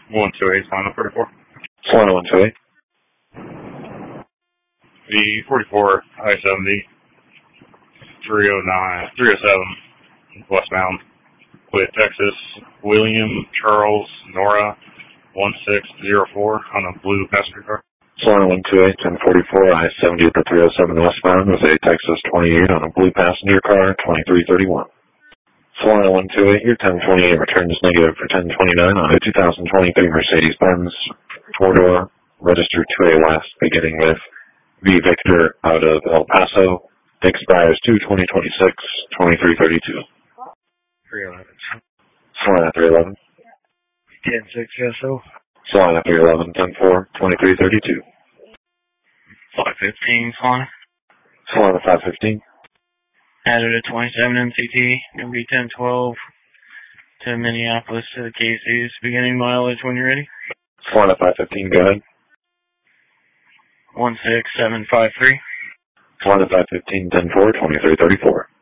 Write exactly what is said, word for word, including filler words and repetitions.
one two eight, Solana forty-four. Solana one two eight. The forty-four I seventy, three oh nine, three oh seven westbound with Texas William Charles Nora one six zero four on a blue passenger car. Solana one two eight, ten forty-four I seventy at the three oh seven westbound with a Texas twenty-eight on a blue passenger car, twenty-three thirty-one. Solana one two eight, your ten twenty-eight returns negative for ten twenty-nine on a two thousand twenty-three Mercedes-Benz four-door, registered two A West, beginning with V Victor out of El Paso, expires two twenty twenty-six, twenty-three thirty-two. three eleven. Solana three eleven. ten six S O. Solana three eleven, ten four, twenty-three thirty-two. five fifteen, Solana. Solana five fifteen. Added a twenty-seven M C T, gonna be ten twelve to Minneapolis to the K Cs, beginning mileage when you're ready. Solana five fifteen, go ahead. one six seven five three. Solana five fifteen, ten four, twenty-three thirty-four.